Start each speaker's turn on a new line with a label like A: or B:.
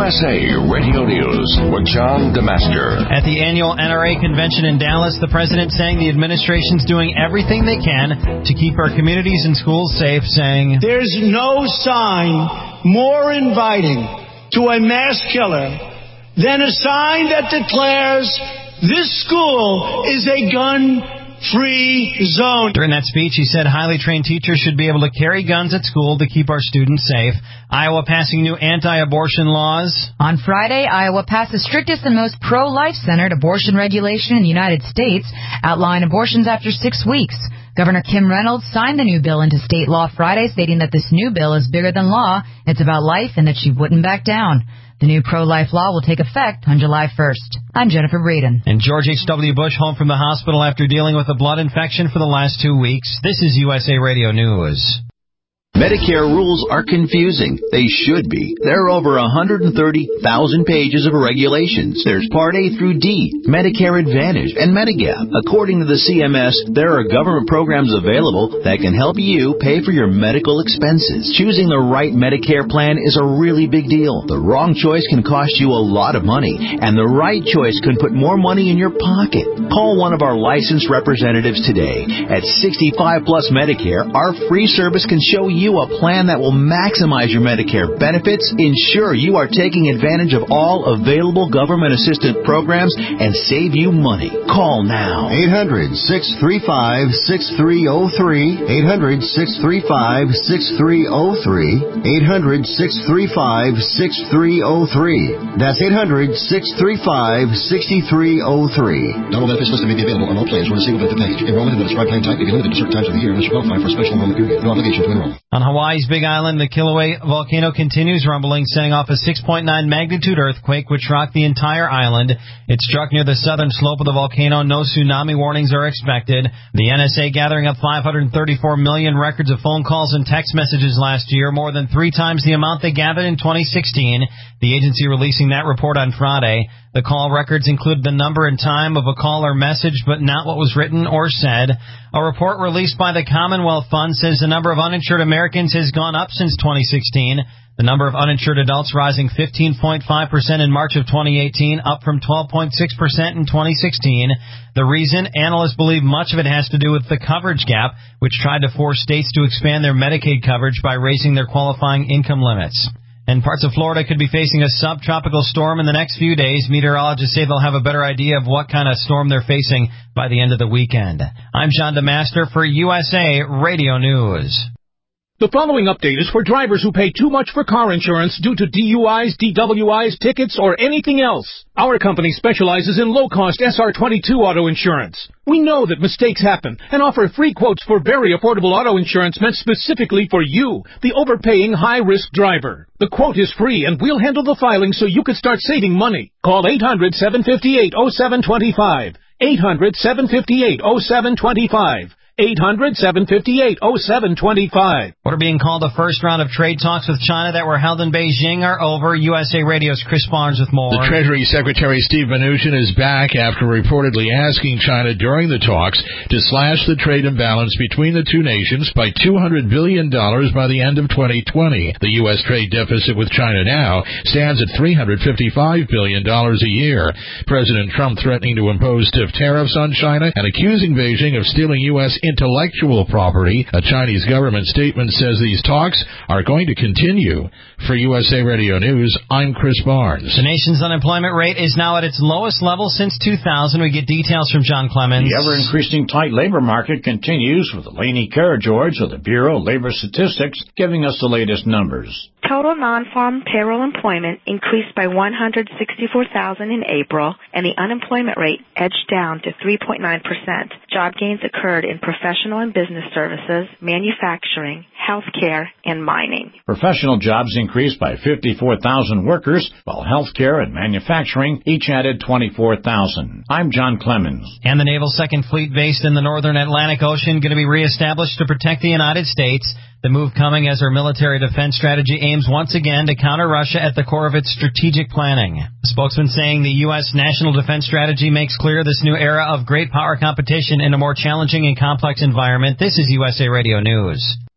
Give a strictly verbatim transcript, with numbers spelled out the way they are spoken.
A: S A Radio News with John DeMaster.
B: At the annual N R A convention in Dallas, the president saying the administration's doing everything they can to keep our communities and schools safe, saying,
C: "There's no sign more inviting to a mass killer than a sign that declares this school is a gun-free zone."
B: During that speech, he said highly trained teachers should be able to carry guns at school to keep our students safe. Iowa passing new anti-abortion laws.
D: On Friday, Iowa passed the strictest and most pro-life-centered abortion regulation in the United States, outlawing abortions after six weeks. Governor Kim Reynolds signed the new bill into state law Friday, stating that this new bill is bigger than law, it's about life, and that she wouldn't back down. The new pro-life law will take effect on July first. I'm Jennifer Breeden.
B: And George H W. Bush home from the hospital after dealing with a blood infection for the last two weeks. This is U S A Radio News.
E: Medicare rules are confusing. They should be. There are over one hundred thirty thousand pages of regulations. There's Part A through D, Medicare Advantage, and Medigap. According to the C M S, there are government programs available that can help you pay for your medical expenses. Choosing the right Medicare plan is a really big deal. The wrong choice can cost you a lot of money, and the right choice can put more money in your pocket. Call one of our licensed representatives today. At sixty-five plus Medicare, our free service can show you you a plan that will maximize your Medicare benefits, ensure you are taking advantage of all available government assistance programs, and save you money. Call now.
F: eight hundred, six three five, six three zero three. eight hundred, six three five, six three zero three. eight hundred, six three five, six three zero three. That's eight hundred, six three five, six three zero three.
G: Double benefits listed may be available on all plans or in a single benefit package. Enrollment in the described plan type may be limited to certain times of the year unless you qualify for a special enrollment period. No obligation to enroll.
B: On Hawaii's Big Island, the Kilauea volcano continues rumbling, setting off a six point nine magnitude earthquake which rocked the entire island. It struck near the southern slope of the volcano. No tsunami warnings are expected. The N S A gathering up five hundred thirty-four million records of phone calls and text messages last year, more than three times the amount they gathered in twenty sixteen. The agency releasing that report on Friday. The call records include the number and time of a call or message, but not what was written or said. A report released by the Commonwealth Fund says the number of uninsured Americans has gone up since twenty sixteen. The number of uninsured adults rising fifteen point five percent in March of twenty eighteen, up from twelve point six percent in twenty sixteen. The reason, analysts believe much of it has to do with the coverage gap, which tried to force states to expand their Medicaid coverage by raising their qualifying income limits. And parts of Florida could be facing a subtropical storm in the next few days. Meteorologists say they'll have a better idea of what kind of storm they're facing by the end of the weekend. I'm John DeMaster for U S A Radio News.
H: The following update is for drivers who pay too much for car insurance due to D U Is, D W Is, tickets, or anything else. Our company specializes in low-cost S R twenty-two auto insurance. We know that mistakes happen and offer free quotes for very affordable auto insurance meant specifically for you, the overpaying high-risk driver. The quote is free, and we'll handle the filing so you can start saving money. Call eight hundred, seven five eight, oh seven two five. eight hundred, seven five eight, oh seven two five. eight hundred, seven five eight, oh seven two five.
B: What are being called the first round of trade talks with China that were held in Beijing are over. U S A Radio's Chris Barnes with more.
I: The Treasury Secretary Steve Mnuchin is back after reportedly asking China during the talks to slash the trade imbalance between the two nations by two hundred billion dollars by the end of twenty twenty. The U S trade deficit with China now stands at three hundred fifty-five billion dollars a year. President Trump threatening to impose stiff tariffs on China and accusing Beijing of stealing U S intellectual property. A Chinese government statement says these talks are going to continue. For U S A Radio News, I'm Chris Barnes.
B: The nation's unemployment rate is now at its lowest level since two thousand. We get details from John Clemens.
J: The ever-increasing tight labor market continues with Elaine Karageorge of the Bureau of Labor Statistics giving us the latest numbers.
K: Total non-farm payroll employment increased by one hundred sixty-four thousand in April, and the unemployment rate edged down to three point nine percent. Job gains occurred in professional and business services, manufacturing, healthcare, and mining.
J: Professional jobs increased by fifty-four thousand workers, while healthcare and manufacturing each added twenty-four thousand. I'm John Clemens.
B: And the Naval Second Fleet based in the northern Atlantic Ocean going to be reestablished to protect the United States. The move coming as our military defense strategy aims once again to counter Russia at the core of its strategic planning. A spokesman saying the U S national defense strategy makes clear this new era of great power competition in a more challenging and complex environment. This is U S A Radio News.